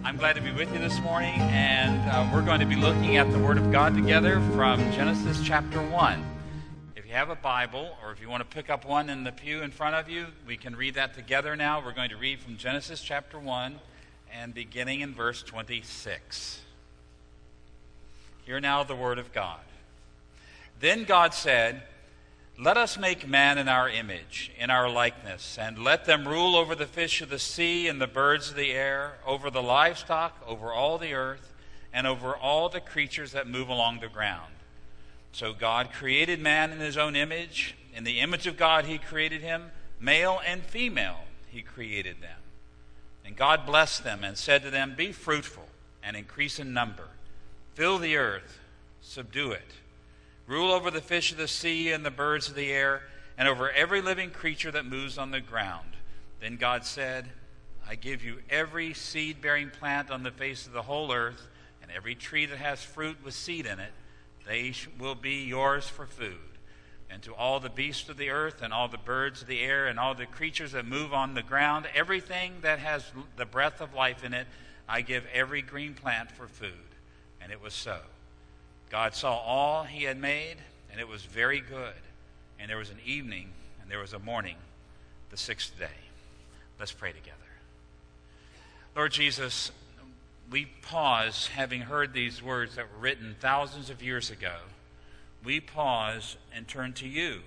I'm glad to be with you this morning, and we're going to be looking at the Word of God together from Genesis chapter 1. If you have a Bible, or if you want to pick up one in the pew in front of you, we can read that together now. We're going to read from Genesis chapter 1, and beginning in verse 26. Hear now the Word of God. Then God said, "Let us make man in our image, in our likeness, and let them rule over the fish of the sea and the birds of the air, over the livestock, over all the earth, and over all the creatures that move along the ground." So God created man in his own image. In the image of God he created him. Male and female he created them. And God blessed them and said to them, "Be fruitful and increase in number. Fill the earth, subdue it. Rule over the fish of the sea and the birds of the air, and over every living creature that moves on the ground." Then God said, "I give you every seed-bearing plant on the face of the whole earth, and every tree that has fruit with seed in it. They will be yours for food. And to all the beasts of the earth, and all the birds of the air, and all the creatures that move on the ground, everything that has the breath of life in it, I give every green plant for food." And it was so. God saw all he had made, and it was very good. And there was an evening, and there was a morning, the sixth day. Let's pray together. Lord Jesus, we pause, having heard these words that were written thousands of years ago. We pause and turn to you.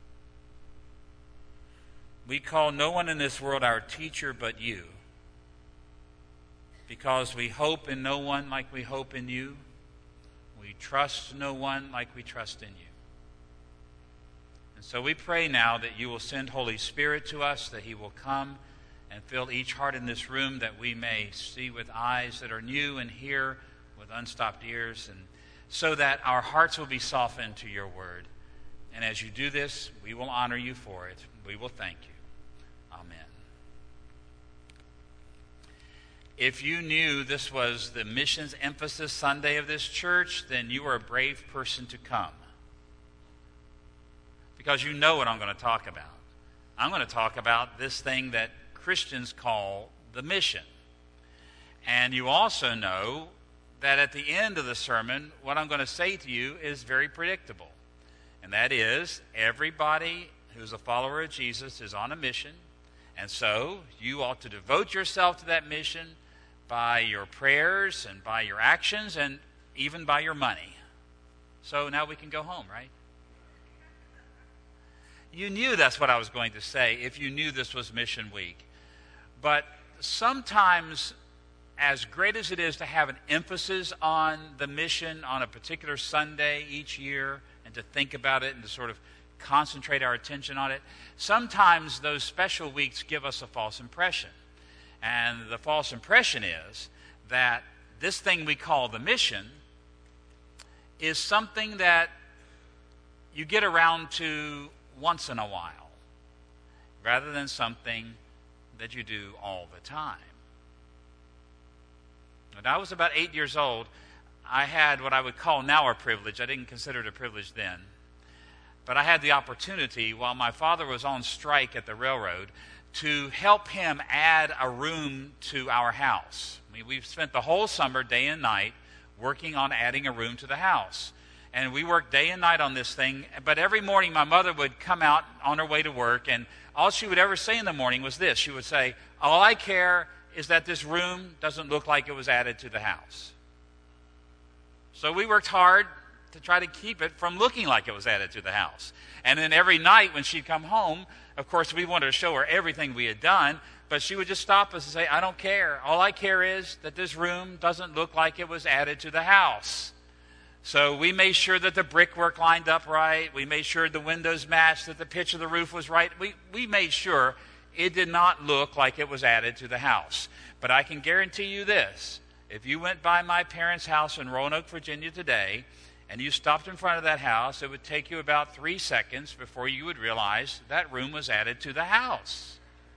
We call no one in this world our teacher but you, because we hope in no one like we hope in you. We trust no one like we trust in you. And so we pray now that you will send Holy Spirit to us, that he will come and fill each heart in this room, that we may see with eyes that are new and hear with unstopped ears, and so that our hearts will be softened to your word. And as you do this, we will honor you for it. We will thank you. Amen. If you knew this was the missions emphasis Sunday of this church, then you are a brave person to come, because you know what I'm going to talk about. I'm going to talk about this thing that Christians call the mission. And you also know that at the end of the sermon, what I'm going to say to you is very predictable. And that is, everybody who's a follower of Jesus is on a mission. And so you ought to devote yourself to that mission by your prayers and by your actions and even by your money. So now we can go home, right? You knew that's what I was going to say if you knew this was Mission Week. But sometimes, as great as it is to have an emphasis on the mission on a particular Sunday each year and to think about it and to sort of concentrate our attention on it, sometimes those special weeks give us a false impression. And the false impression is that this thing we call the mission is something that you get around to once in a while, rather than something that you do all the time. When I was about 8 years old, I had what I would call now a privilege. I didn't consider it a privilege then. But I had the opportunity, while my father was on strike at the railroad, to help him add a room to our house. We've spent the whole summer, day and night, working on adding a room to the house. And we worked day and night on this thing. But every morning my mother would come out on her way to work, and all she would ever say in the morning was this. She would say, "All I care is that this room doesn't look like it was added to the house." So we worked hard to try to keep it from looking like it was added to the house. And then every night when she'd come home, of course, we wanted to show her everything we had done, but she would just stop us and say, "I don't care. All I care is that this room doesn't look like it was added to the house." So we made sure that the brickwork lined up right. We made sure the windows matched, that the pitch of the roof was right. We made sure it did not look like it was added to the house. But I can guarantee you this. If you went by my parents' house in Roanoke, Virginia today, and you stopped in front of that house, it would take you about 3 seconds before you would realize that room was added to the house.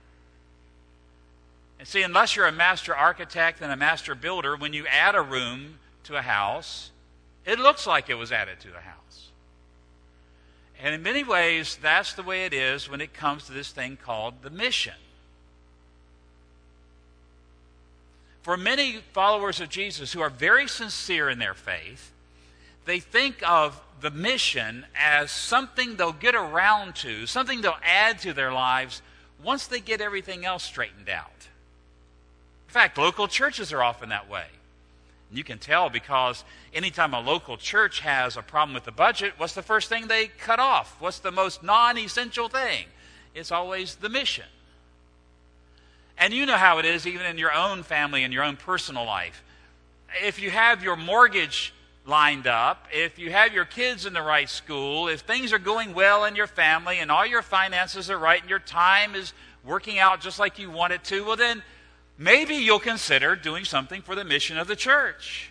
And see, unless you're a master architect and a master builder, when you add a room to a house, it looks like it was added to the house. And in many ways, that's the way it is when it comes to this thing called the mission. For many followers of Jesus who are very sincere in their faith, they think of the mission as something they'll get around to, something they'll add to their lives once they get everything else straightened out. In fact, local churches are often that way. You can tell because anytime a local church has a problem with the budget, what's the first thing they cut off? What's the most non-essential thing? It's always the mission. And you know how it is even in your own family and your own personal life. If you have your mortgage lined up, if you have your kids in the right school, if things are going well in your family and all your finances are right and your time is working out just like you want it to, well then maybe you'll consider doing something for the mission of the church.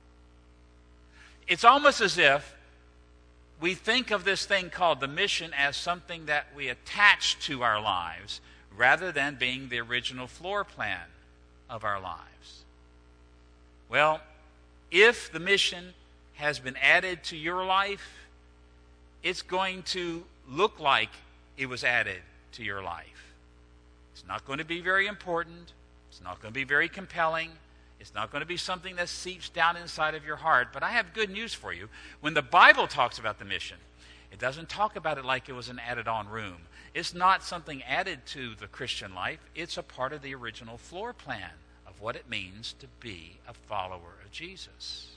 It's almost as if we think of this thing called the mission as something that we attach to our lives rather than being the original floor plan of our lives. Well, if the mission has been added to your life, it's going to look like it was added to your life. It's not going to be very important. It's not going to be very compelling. It's not going to be something that seeps down inside of your heart. But I have good news for you. When the Bible talks about the mission, it doesn't talk about it like it was an added-on room. It's not something added to the Christian life. It's a part of the original floor plan of what it means to be a follower of Jesus.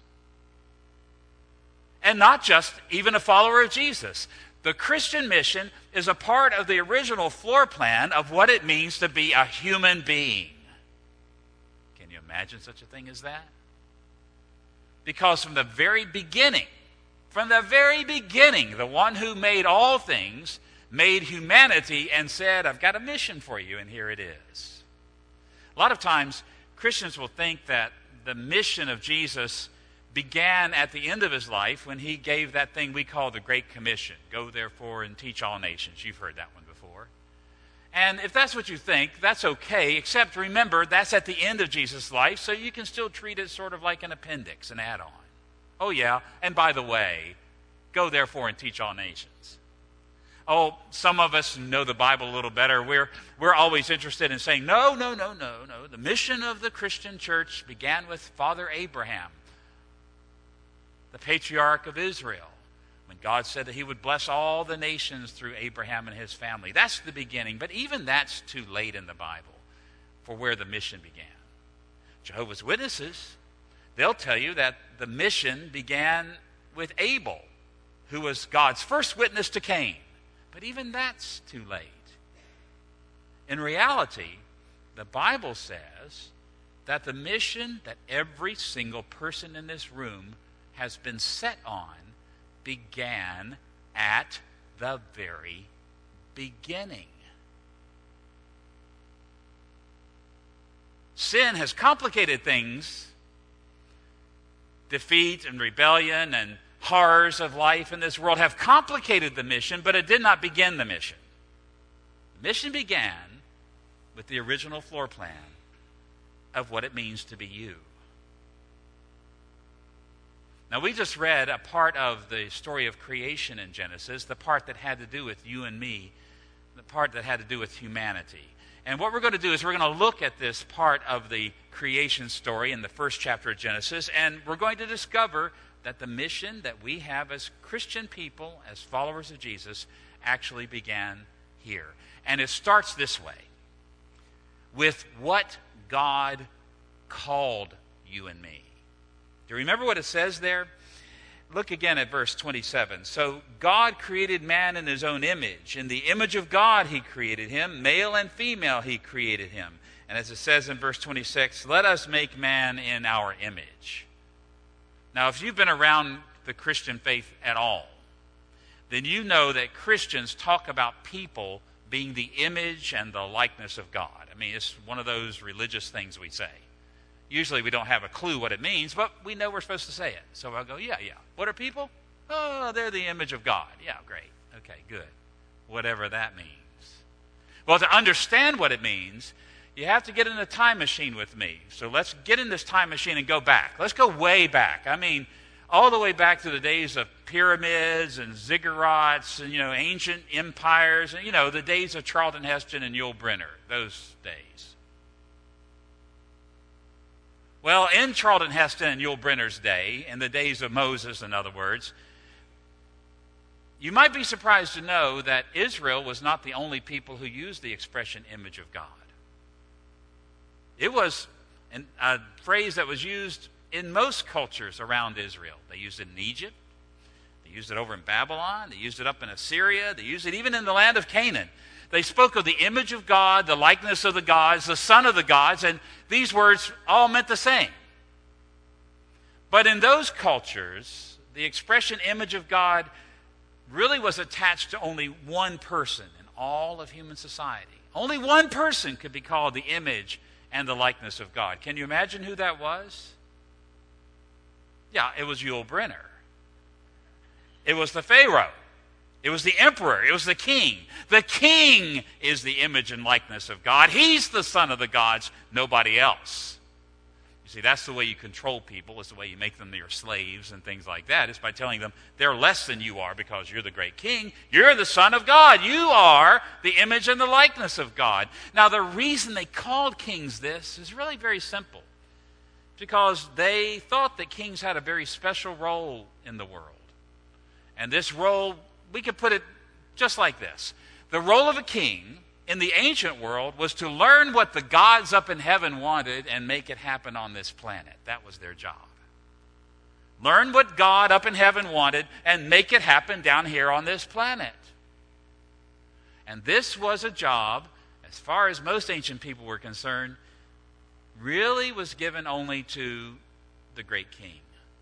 And not just even a follower of Jesus. The Christian mission is a part of the original floor plan of what it means to be a human being. Can you imagine such a thing as that? Because from the very beginning, the one who made all things made humanity and said, I've got a mission for you, and here it is. A lot of times, Christians will think that the mission of Jesus began at the end of his life when he gave that thing we call the Great Commission. Go therefore and teach all nations. You've heard that one before. And if that's what you think, that's okay, except remember, that's at the end of Jesus' life, so you can still treat it sort of like an appendix, an add-on. Oh yeah, and by the way, go therefore and teach all nations. Oh, some of us know the Bible a little better. We're always interested in saying, no. The mission of the Christian church began with Father Abraham, the patriarch of Israel, when God said that he would bless all the nations through Abraham and his family. That's the beginning, but even that's too late in the Bible for where the mission began. Jehovah's Witnesses, they'll tell you that the mission began with Abel, who was God's first witness to Cain. But even that's too late. In reality, the Bible says that the mission that every single person in this room has been set on began at the very beginning. Sin has complicated things. Defeat and rebellion and horrors of life in this world have complicated the mission, but it did not begin the mission. The mission began with the original floor plan of what it means to be you. Now, we just read a part of the story of creation in Genesis, the part that had to do with you and me, the part that had to do with humanity. And what we're going to do is we're going to look at this part of the creation story in the first chapter of Genesis, and we're going to discover that the mission that we have as Christian people, as followers of Jesus, actually began here. And it starts this way, with what God called you and me. Do you remember what it says there? Look again at verse 27. So God created man in his own image. In the image of God he created him. Male and female he created him. And as it says in verse 26, let us make man in our image. Now, if you've been around the Christian faith at all, then you know that Christians talk about people being the image and the likeness of God. I mean, it's one of those religious things we say. Usually we don't have a clue what it means, but we know we're supposed to say it. So I'll go, yeah. What are people? Oh, they're the image of God. Yeah, great. Okay, good. Whatever that means. Well, to understand what it means, you have to get in a time machine with me. So let's get in this time machine and go back. Let's go way back. I mean, all the way back to the days of pyramids and ziggurats and, ancient empires and, the days of Charlton Heston and Yul Brynner, those days. Well, in Charlton Heston and Yul Brynner's day, in the days of Moses, in other words, you might be surprised to know that Israel was not the only people who used the expression image of God. It was a phrase that was used in most cultures around Israel. They used it in Egypt. They used it over in Babylon. They used it up in Assyria. They used it even in the land of Canaan. They spoke of the image of God, the likeness of the gods, the son of the gods, and these words all meant the same. But in those cultures, the expression image of God really was attached to only one person in all of human society. Only one person could be called the image and the likeness of God. Can you imagine who that was? Yeah, it was Yul Brynner. It was the Pharaoh. It was the emperor. It was the king. The king is the image and likeness of God. He's the son of the gods, nobody else. You see, that's the way you control people. It's the way you make them your slaves and things like that. It's by telling them they're less than you are because you're the great king. You're the son of God. You are the image and the likeness of God. Now, the reason they called kings this is really very simple. Because they thought that kings had a very special role in the world. And this role, we could put it just like this. The role of a king in the ancient world was to learn what the gods up in heaven wanted and make it happen on this planet. That was their job. Learn what God up in heaven wanted and make it happen down here on this planet. And this was a job, as far as most ancient people were concerned, really was given only to the great king.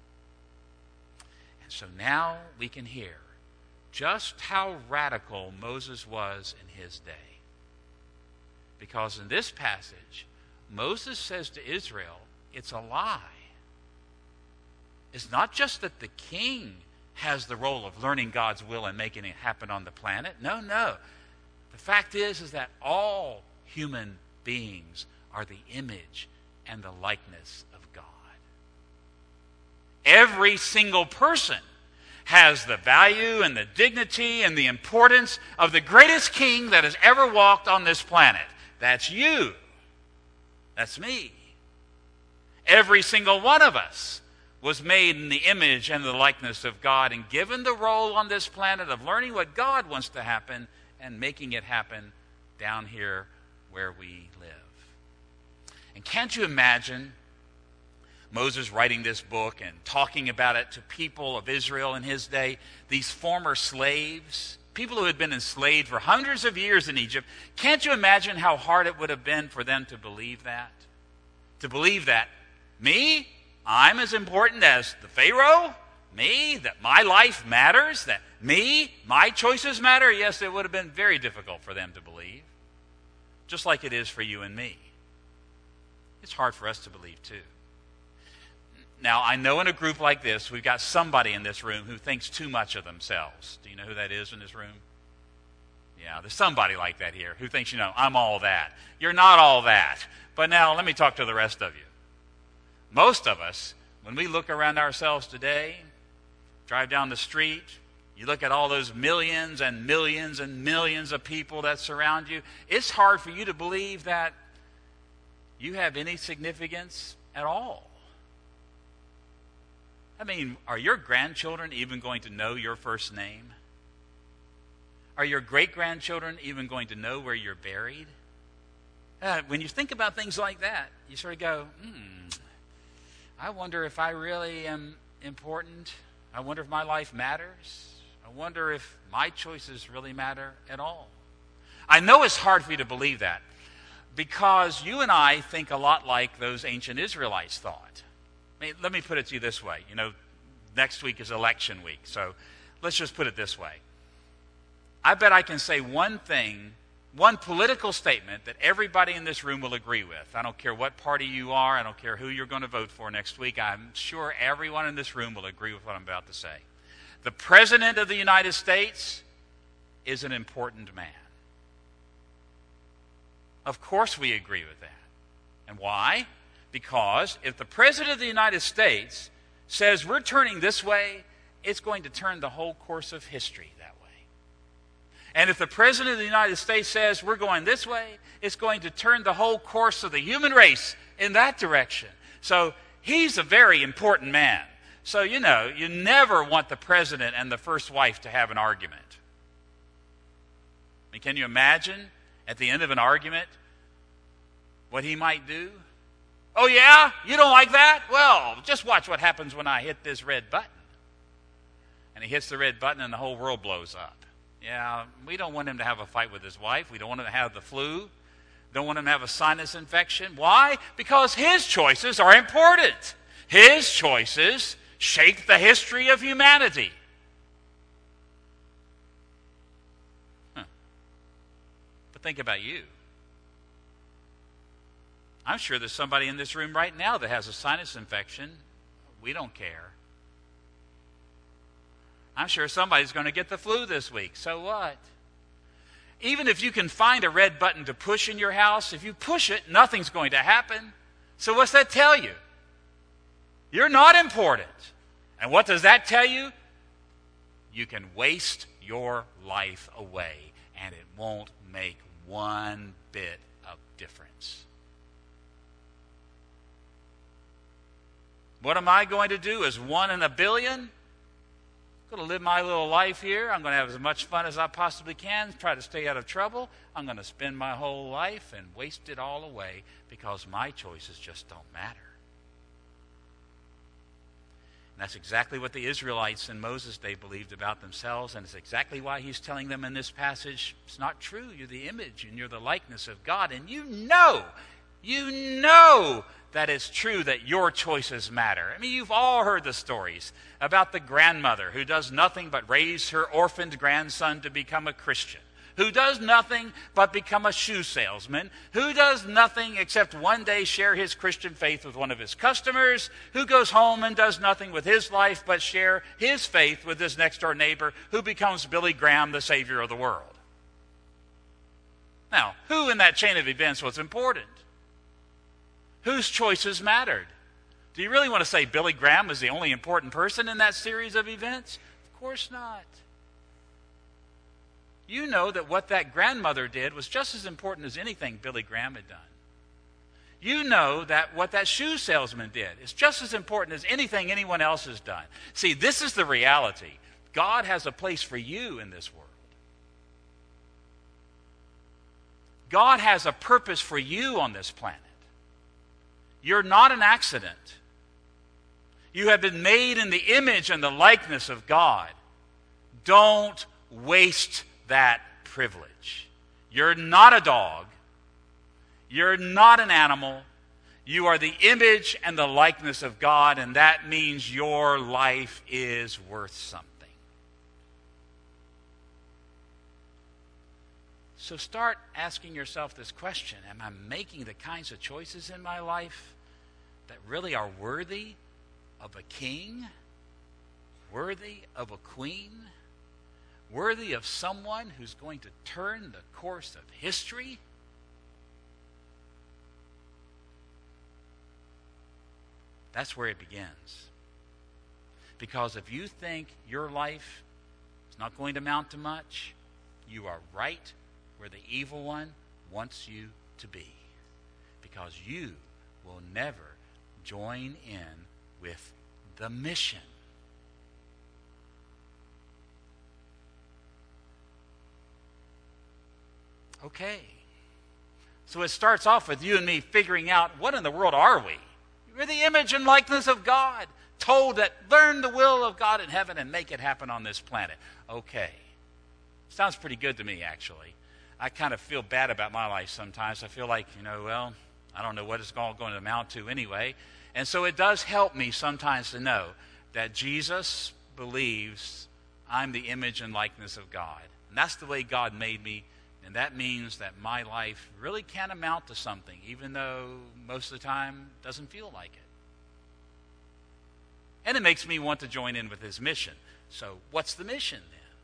And so now we can hear just how radical Moses was in his day. Because in this passage, Moses says to Israel, it's a lie. It's not just that the king has the role of learning God's will and making it happen on the planet. No. The fact is that all human beings are the image and the likeness of God. Every single person has the value and the dignity and the importance of the greatest king that has ever walked on this planet. That's you. That's me. Every single one of us was made in the image and the likeness of God and given the role on this planet of learning what God wants to happen and making it happen down here where we live. And can't you imagine Moses writing this book and talking about it to people of Israel in his day, these former slaves, people who had been enslaved for hundreds of years in Egypt? Can't you imagine how hard it would have been for them to believe that? To believe that me, I'm as important as the Pharaoh? Me, that my life matters? That me, my choices matter? Yes, it would have been very difficult for them to believe. Just like it is for you and me. It's hard for us to believe too. Now, I know in a group like this, we've got somebody in this room who thinks too much of themselves. Do you know who that is in this room? Yeah, there's somebody like that here who thinks, I'm all that. You're not all that. But now, let me talk to the rest of you. Most of us, when we look around ourselves today, drive down the street, you look at all those millions and millions and millions of people that surround you, it's hard for you to believe that you have any significance at all. I mean, are your grandchildren even going to know your first name? Are your great-grandchildren even going to know where you're buried? When you think about things like that, you sort of go, I wonder if I really am important. I wonder if my life matters. I wonder if my choices really matter at all. I know it's hard for you to believe that because you and I think a lot like those ancient Israelites thought. Let me put it to you this way. Next week is election week, so let's just put it this way. I bet I can say one thing, one political statement that everybody in this room will agree with. I don't care what party you are. I don't care who you're going to vote for next week. I'm sure everyone in this room will agree with what I'm about to say. The President of the United States is an important man. Of course we agree with that. And why? Because if the President of the United States says we're turning this way, it's going to turn the whole course of history that way. And if the President of the United States says we're going this way, it's going to turn the whole course of the human race in that direction. So he's a very important man. So, you never want the president and the first wife to have an argument. I mean, can you imagine at the end of an argument what he might do? Oh, yeah? You don't like that? Well, just watch what happens when I hit this red button. And he hits the red button and the whole world blows up. Yeah, we don't want him to have a fight with his wife. We don't want him to have the flu. Don't want him to have a sinus infection. Why? Because his choices are important. His choices shake the history of humanity. But think about you. I'm sure there's somebody in this room right now that has a sinus infection. We don't care. I'm sure somebody's going to get the flu this week. So what? Even if you can find a red button to push in your house, if you push it, nothing's going to happen. So what's that tell you? You're not important. And what does that tell you? You can waste your life away, and it won't make one bit of difference. What am I going to do as one in a billion? I'm going to live my little life here. I'm going to have as much fun as I possibly can, try to stay out of trouble. I'm going to spend my whole life and waste it all away because my choices just don't matter. And that's exactly what the Israelites in Moses' day believed about themselves, and it's exactly why he's telling them in this passage, it's not true. You're the image and you're the likeness of God, and you know that it's true that your choices matter. I mean, you've all heard the stories about the grandmother who does nothing but raise her orphaned grandson to become a Christian, who does nothing but become a shoe salesman, who does nothing except one day share his Christian faith with one of his customers, who goes home and does nothing with his life but share his faith with his next-door neighbor, who becomes Billy Graham, the Savior of the world. Now, who in that chain of events was important? Whose choices mattered? Do you really want to say Billy Graham was the only important person in that series of events? Of course not. You know that what that grandmother did was just as important as anything Billy Graham had done. You know that what that shoe salesman did is just as important as anything anyone else has done. See, this is the reality. God has a place for you in this world. God has a purpose for you on this planet. You're not an accident. You have been made in the image and the likeness of God. Don't waste that privilege. You're not a dog. You're not an animal. You are the image and the likeness of God, and that means your life is worth something. So start asking yourself this question: am I making the kinds of choices in my life that really are worthy of a king, worthy of a queen, worthy of someone who's going to turn the course of history? That's where it begins. Because if you think your life is not going to amount to much, you are right where the evil one wants you to be. Because you will never join in with the mission. Okay. So it starts off with you and me figuring out, what in the world are we? We're the image and likeness of God, told that learn the will of God in heaven and make it happen on this planet. Okay. Sounds pretty good to me, actually. I kind of feel bad about my life sometimes. I feel like, I don't know what it's all going to amount to anyway. And so it does help me sometimes to know that Jesus believes I'm the image and likeness of God. And that's the way God made me. And that means that my life really can amount to something, even though most of the time it doesn't feel like it. And it makes me want to join in with his mission. So what's the mission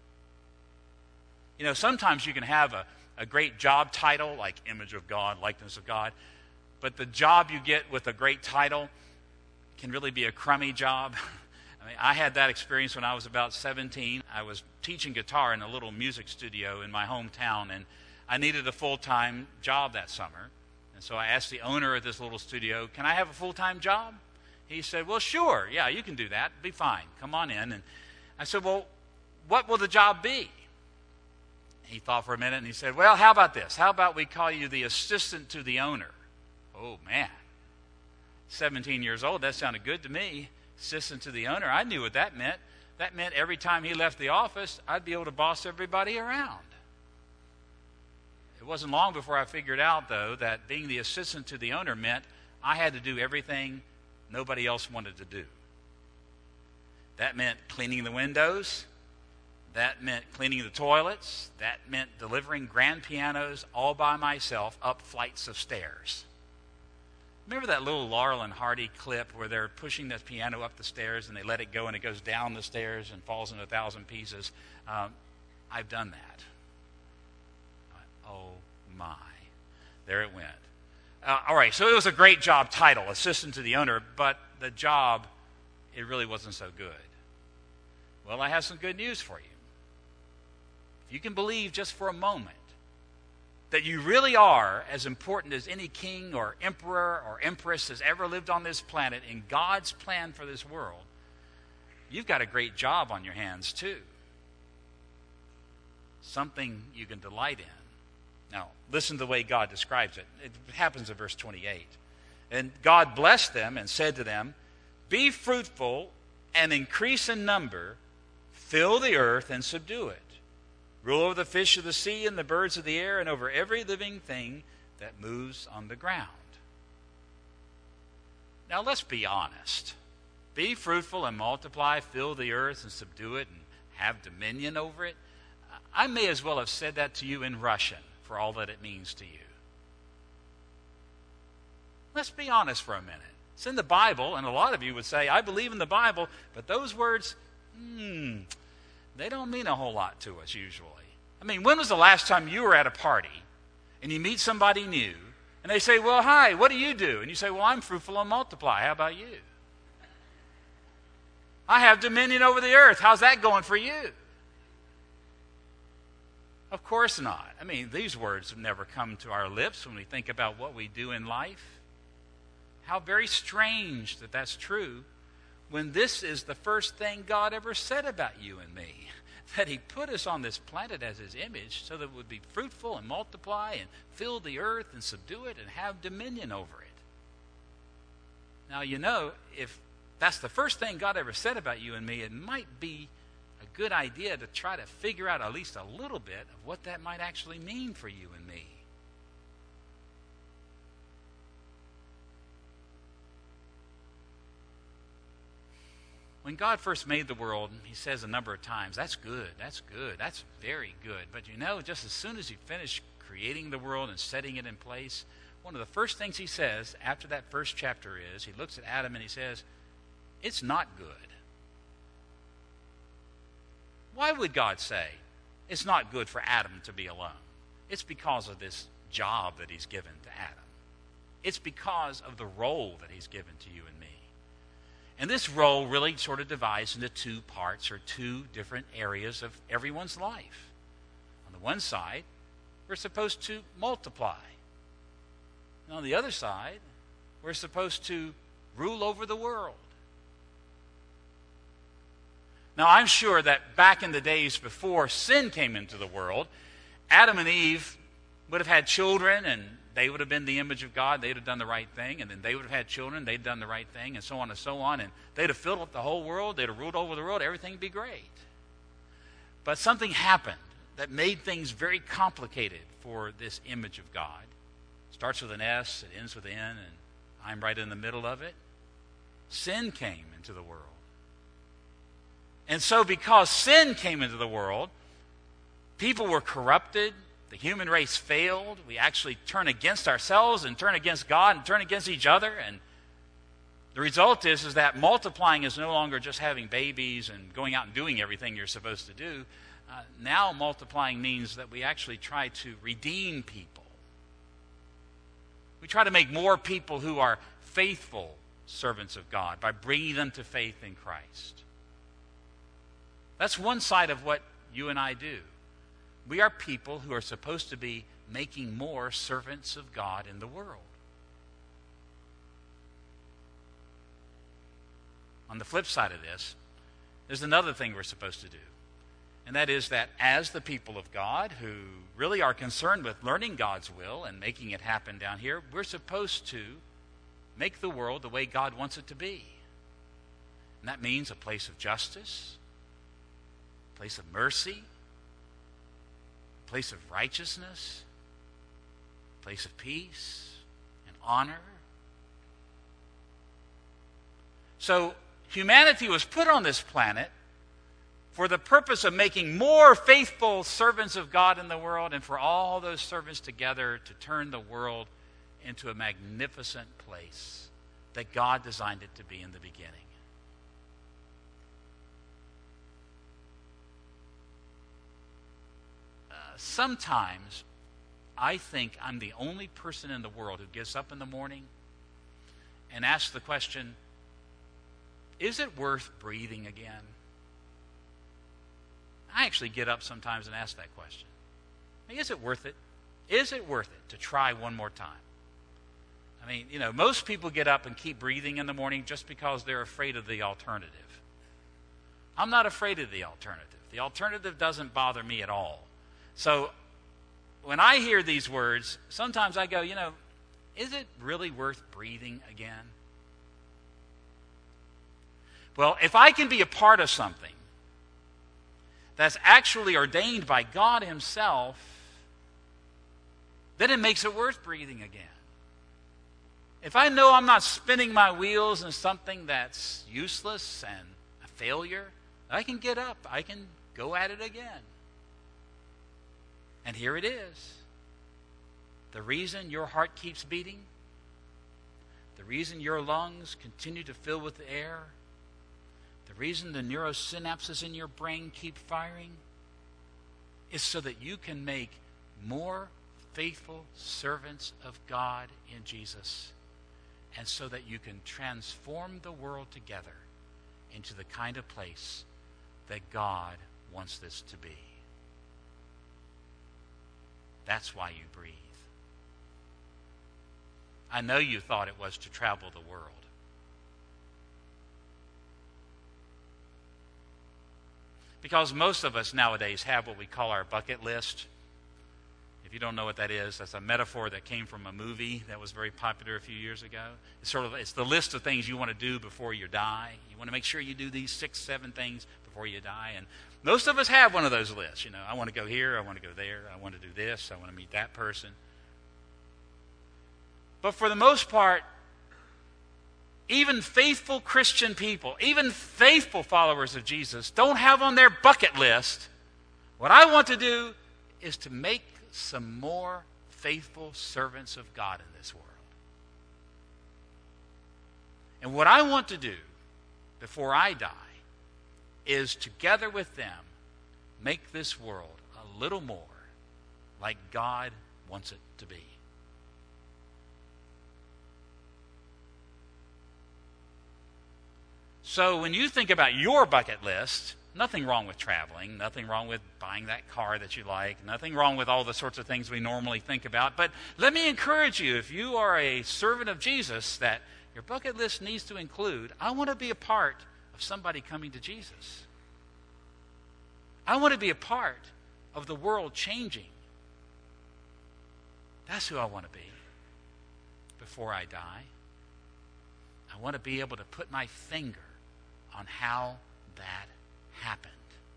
then? Sometimes you can have a great job title, like image of God, likeness of God, but the job you get with a great title can really be a crummy job. I had that experience when I was about 17. I was teaching guitar in a little music studio in my hometown, and I needed a full-time job that summer. And so I asked the owner of this little studio, can I have a full-time job? He said, well, sure. Yeah, you can do that. Be fine. Come on in. And I said, well, what will the job be? He thought for a minute and he said, well, how about this? How about we call you the assistant to the owner? Oh, man. 17 years old, that sounded good to me. Assistant to the owner. I knew what that meant. That meant every time he left the office, I'd be able to boss everybody around. It wasn't long before I figured out, though, that being the assistant to the owner meant I had to do everything nobody else wanted to do. That meant cleaning the windows. That meant cleaning the toilets. That meant delivering grand pianos all by myself up flights of stairs. Remember that little Laurel and Hardy clip where they're pushing the piano up the stairs and they let it go and it goes down the stairs and falls into 1,000 pieces? I've done that. Oh, my. There it went. All right, so it was a great job title, assistant to the owner, but the job, it really wasn't so good. Well, I have some good news for you. If you can believe just for a moment that you really are as important as any king or emperor or empress has ever lived on this planet in God's plan for this world, you've got a great job on your hands too. Something you can delight in. Now, listen to the way God describes it. It happens in verse 28. And God blessed them and said to them, be fruitful and increase in number, fill the earth and subdue it. Rule over the fish of the sea and the birds of the air and over every living thing that moves on the ground. Now let's be honest. Be fruitful and multiply, fill the earth and subdue it and have dominion over it. I may as well have said that to you in Russian for all that it means to you. Let's be honest for a minute. It's in the Bible, and a lot of you would say, I believe in the Bible, but those words, they don't mean a whole lot to us usually. I mean, when was the last time you were at a party and you meet somebody new and they say, well, hi, what do you do? And you say, well, I'm fruitful and multiply. How about you? I have dominion over the earth. How's that going for you? Of course not. I mean, these words have never come to our lips when we think about what we do in life. How very strange that that's true when this is the first thing God ever said about you and me, that he put us on this planet as his image so that it would be fruitful and multiply and fill the earth and subdue it and have dominion over it. Now, you know, if that's the first thing God ever said about you and me, it might be a good idea to try to figure out at least a little bit of what that might actually mean for you and me. When God first made the world, he says a number of times, that's good, that's very good. But you know, just as soon as he finished creating the world and setting it in place, one of the first things he says after that first chapter is, he looks at Adam and he says, it's not good. Why would God say it's not good for Adam to be alone? It's because of this job that he's given to Adam. It's because of the role that he's given to you and me. And this role really sort of divides into two parts or two different areas of everyone's life. On the one side, we're supposed to multiply. And on the other side, we're supposed to rule over the world. Now, I'm sure that back in the days before sin came into the world, Adam and Eve would have had children, and they would have been the image of God. They'd have done the right thing. And then they would have had children. They'd done the right thing, and so on and so on. And they'd have filled up the whole world. They'd have ruled over the world. Everything would be great. But something happened that made things very complicated for this image of God. It starts with an S. It ends with an N. And I'm right in the middle of it. Sin came into the world. And so because sin came into the world, people were corrupted. The human race failed. We actually turn against ourselves and turn against God and turn against each other. And the result is that multiplying is no longer just having babies and going out and doing everything you're supposed to do. Now multiplying means that we actually try to redeem people. We try to make more people who are faithful servants of God by bringing them to faith in Christ. That's one side of what you and I do. We are people who are supposed to be making more servants of God in the world. On the flip side of this, there's another thing we're supposed to do. And that is that as the people of God who really are concerned with learning God's will and making it happen down here, we're supposed to make the world the way God wants it to be. And that means a place of justice, a place of mercy, a place of righteousness, a place of peace and honor. So humanity was put on this planet for the purpose of making more faithful servants of God in the world, and for all those servants together to turn the world into a magnificent place that God designed it to be in the beginning. Sometimes I think I'm the only person in the world who gets up in the morning and asks the question, is it worth breathing again? I actually get up sometimes and ask that question. I mean, is it worth it? Is it worth it to try one more time? I mean, most people get up and keep breathing in the morning just because they're afraid of the alternative. I'm not afraid of the alternative. The alternative doesn't bother me at all. So when I hear these words, sometimes I go, is it really worth breathing again? Well, if I can be a part of something that's actually ordained by God himself, then it makes it worth breathing again. If I know I'm not spinning my wheels in something that's useless and a failure, I can get up. I can go at it again. And here it is. The reason your heart keeps beating, the reason your lungs continue to fill with air, the reason the neurosynapses in your brain keep firing is so that you can make more faithful servants of God in Jesus, and so that you can transform the world together into the kind of place that God wants this to be. That's why you breathe. I know you thought it was to travel the world. Because most of us nowadays have what we call our bucket list. If you don't know what that is, that's a metaphor that came from a movie that was very popular a few years ago. It's the list of things you want to do before you die. You want to make sure you do these 6, 7 things before you die. And most of us have one of those lists. I want to go here, I want to go there, I want to do this, I want to meet that person. But for the most part, even faithful Christian people, even faithful followers of Jesus, don't have on their bucket list, what I want to do is to make some more faithful servants of God in this world. And what I want to do before I die is, together with them, make this world a little more like God wants it to be. So when you think about your bucket list, nothing wrong with traveling, nothing wrong with buying that car that you like, nothing wrong with all the sorts of things we normally think about. But let me encourage you, if you are a servant of Jesus, that your bucket list needs to include, I want to be a part of somebody coming to Jesus. I want to be a part of the world changing. That's who I want to be before I die. I want to be able to put my finger on how that happened.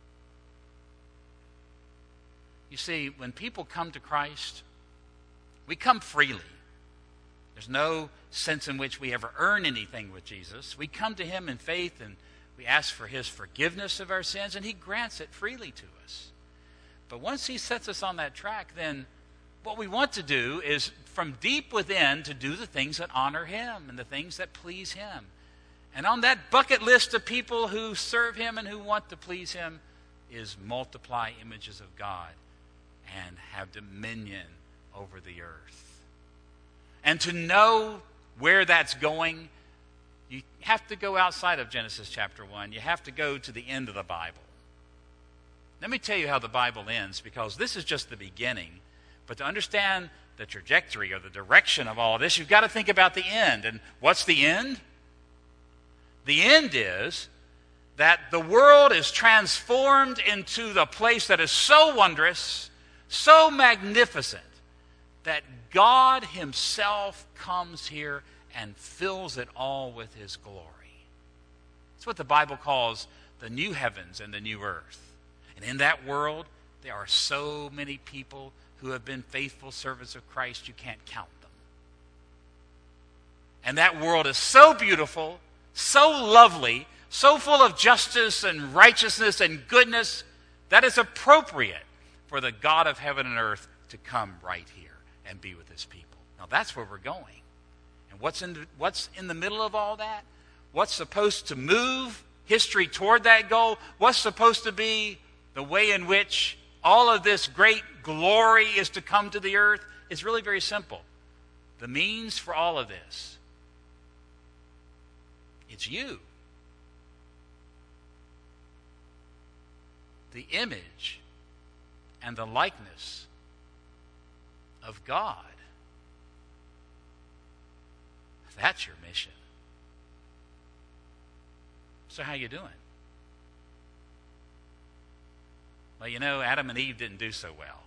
You see, when people come to Christ, we come freely. There's no sense in which we ever earn anything with Jesus. We come to him in faith, and we ask for his forgiveness of our sins, and he grants it freely to us. But once he sets us on that track, then what we want to do is, from deep within, to do the things that honor him and the things that please him. And on that bucket list of people who serve him and who want to please him is multiply images of God and have dominion over the earth. And to know where that's going, you have to go outside of Genesis chapter 1. You have to go to the end of the Bible. Let me tell you how the Bible ends, because this is just the beginning. But to understand the trajectory or the direction of all of this, you've got to think about the end. And what's the end? The end is that the world is transformed into the place that is so wondrous, so magnificent, that God himself comes here and fills it all with his glory. It's what the Bible calls the new heavens and the new earth. And in that world, there are so many people who have been faithful servants of Christ, you can't count them. And that world is so beautiful, so lovely, so full of justice and righteousness and goodness, that it's appropriate for the God of heaven and earth to come right here and be with his people. Now that's where we're going. And what's in the middle of all that? What's supposed to move history toward that goal? What's supposed to be the way in which all of this great glory is to come to the earth? Is really very simple. The means for all of this, it's you. The image and the likeness of God. That's your mission. So how you doing? Well, you know, Adam and Eve didn't do so well.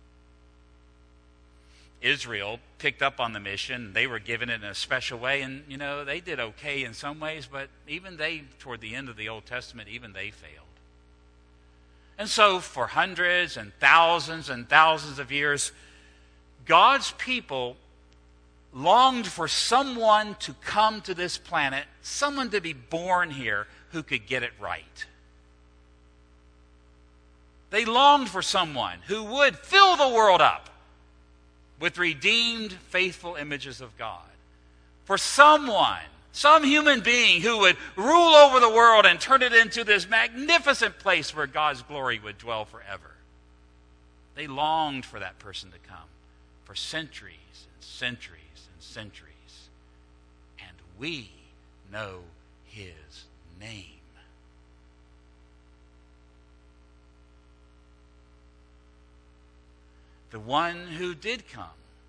Israel picked up on the mission. They were given it in a special way, and, you know, they did okay in some ways, but even they, toward the end of the Old Testament, even they failed. And so for hundreds and thousands of years, God's people longed for someone to come to this planet, someone to be born here who could get it right. They longed for someone who would fill the world up with redeemed, faithful images of God. For someone, some human being who would rule over the world and turn it into this magnificent place where God's glory would dwell forever. They longed for that person to come for centuries and centuries and centuries. And we know his name. The one who did come.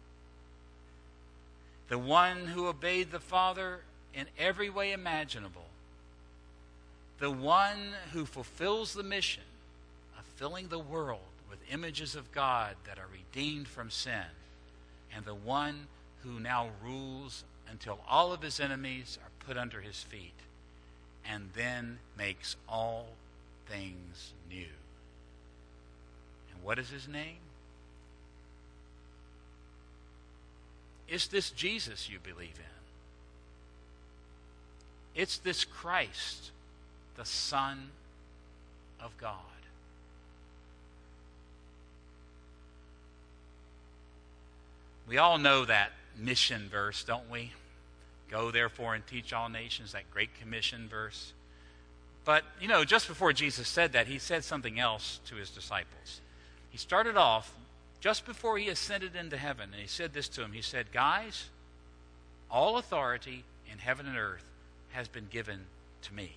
The one who obeyed the Father in every way imaginable. The one who fulfills the mission of filling the world with images of God that are redeemed from sin. And the one who now rules until all of his enemies are put under his feet. And then makes all things new. And what is his name? It's this Jesus you believe in. It's this Christ, the Son of God. We all know that mission verse, don't we? Go therefore and teach all nations, that Great Commission verse. But, you know, just before Jesus said that, he said something else to his disciples. He started off just before he ascended into heaven, and he said this to them. He said, guys, all authority in heaven and earth has been given to me.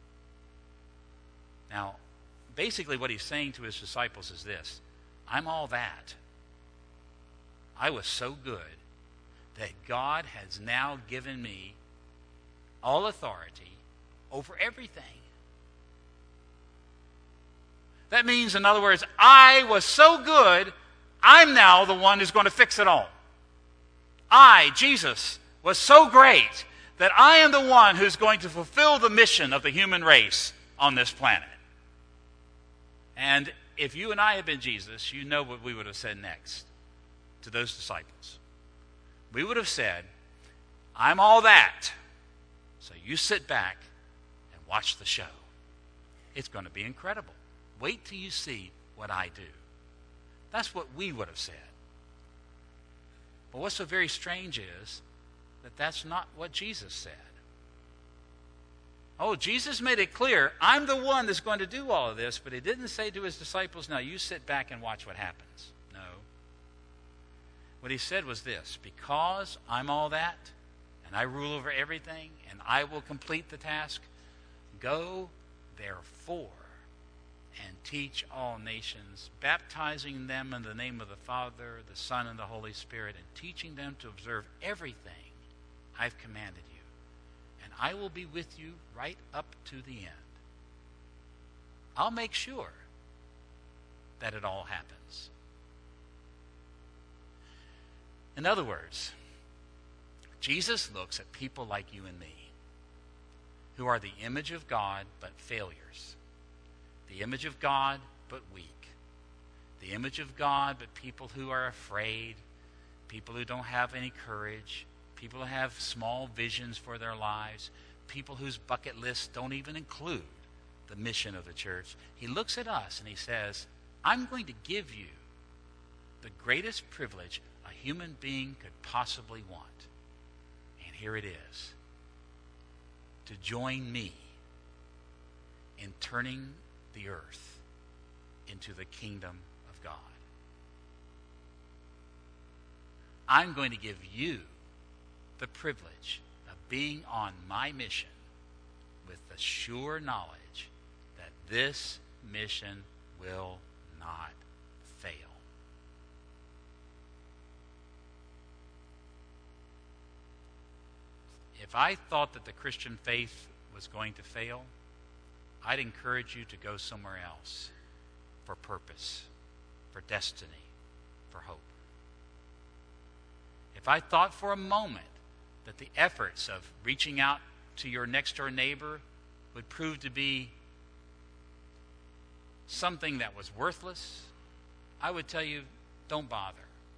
Now, basically what he's saying to his disciples is this: I'm all that. I was so good that God has now given me all authority over everything. That means, in other words, I was so good, I'm now the one who's going to fix it all. I, Jesus, was so great that I am the one who's going to fulfill the mission of the human race on this planet. And if you and I had been Jesus, you know what we would have said next to those disciples. We would have said, I'm all that, so you sit back and watch the show. It's going to be incredible. Wait till you see what I do. That's what we would have said. But what's so very strange is that that's not what Jesus said. Oh, Jesus made it clear, I'm the one that's going to do all of this, but he didn't say to his disciples, now you sit back and watch what happens. No. What he said was this: because I'm all that, and I rule over everything, and I will complete the task, go therefore and teach all nations, baptizing them in the name of the Father, the Son, and the Holy Spirit, and teaching them to observe everything I've commanded you. And I will be with you right up to the end. I'll make sure that it all happens. In other words, Jesus looks at people like you and me, who are the image of God but failures. The image of God but weak. The image of God but people who are afraid, people who don't have any courage, people who have small visions for their lives, people whose bucket lists don't even include the mission of the church. He looks at us and he says, I'm going to give you the greatest privilege a human being could possibly want. And here it is. To join me in turning the earth into the kingdom of God. I'm going to give you the privilege of being on my mission with the sure knowledge that this mission will not fail. If I thought that the Christian faith was going to fail, I'd encourage you to go somewhere else for purpose, for destiny, for hope. If I thought for a moment that the efforts of reaching out to your next-door neighbor would prove to be something that was worthless, I would tell you, don't bother.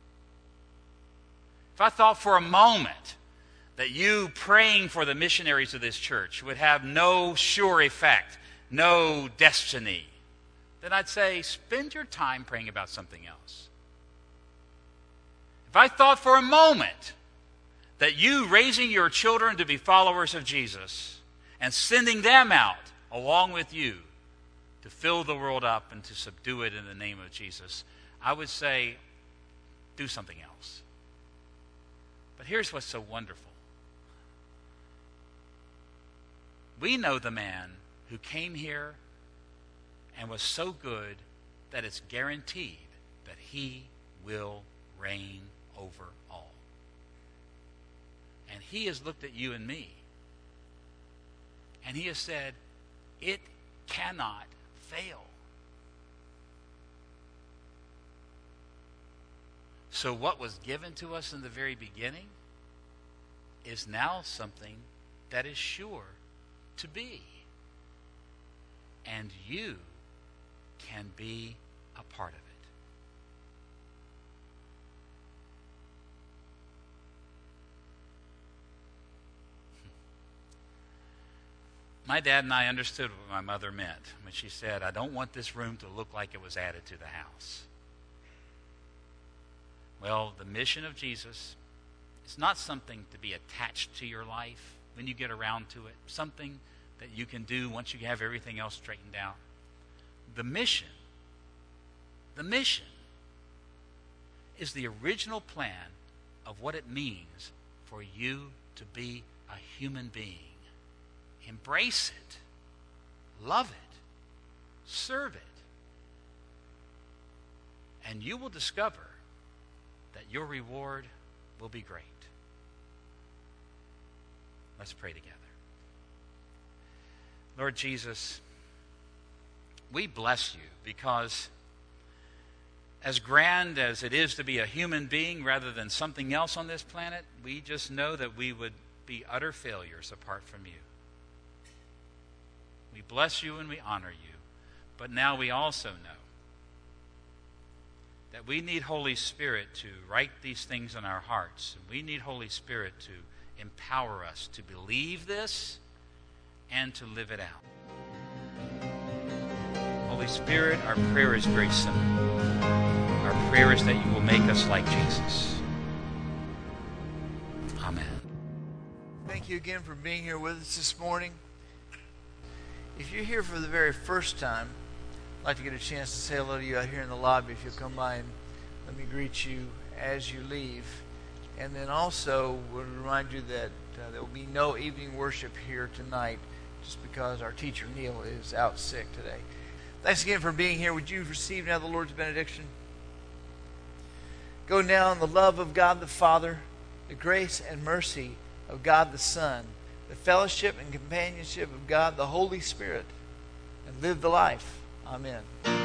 If I thought for a moment that you praying for the missionaries of this church would have no sure effect, no destiny, then I'd say spend your time praying about something else. If I thought for a moment that you raising your children to be followers of Jesus and sending them out along with you to fill the world up and to subdue it in the name of Jesus, I would say do something else. But here's what's so wonderful. We know the man who came here and was so good that it's guaranteed that he will reign over all. And he has looked at you and me, and he has said, it cannot fail. So what was given to us in the very beginning is now something that is sure to be. And you can be a part of it. My dad and I understood what my mother meant when she said, I don't want this room to look like it was added to the house. Well, the mission of Jesus is not something to be attached to your life when you get around to it, something that you can do once you have everything else straightened out. The mission is the original plan of what it means for you to be a human being. Embrace it, love it, serve it, and you will discover that your reward will be great. Let's pray together. Lord Jesus, we bless you because as grand as it is to be a human being rather than something else on this planet, we just know that we would be utter failures apart from you. We bless you and we honor you, but now we also know that we need Holy Spirit to write these things in our hearts. And we need Holy Spirit to empower us to believe this and to live it out. Holy Spirit, our prayer is very simple. Our prayer is that you will make us like Jesus. Amen. Thank you again for being here with us this morning. If you're here for the very first time, I'd like to get a chance to say hello to you out here in the lobby. If you'll come by and let me greet you as you leave. And then also, we'll remind you that there will be no evening worship here tonight just because our teacher, Neil, is out sick today. Thanks again for being here. Would you receive now the Lord's benediction? Go now in the love of God the Father, the grace and mercy of God the Son, the fellowship and companionship of God the Holy Spirit, and live the life. Amen.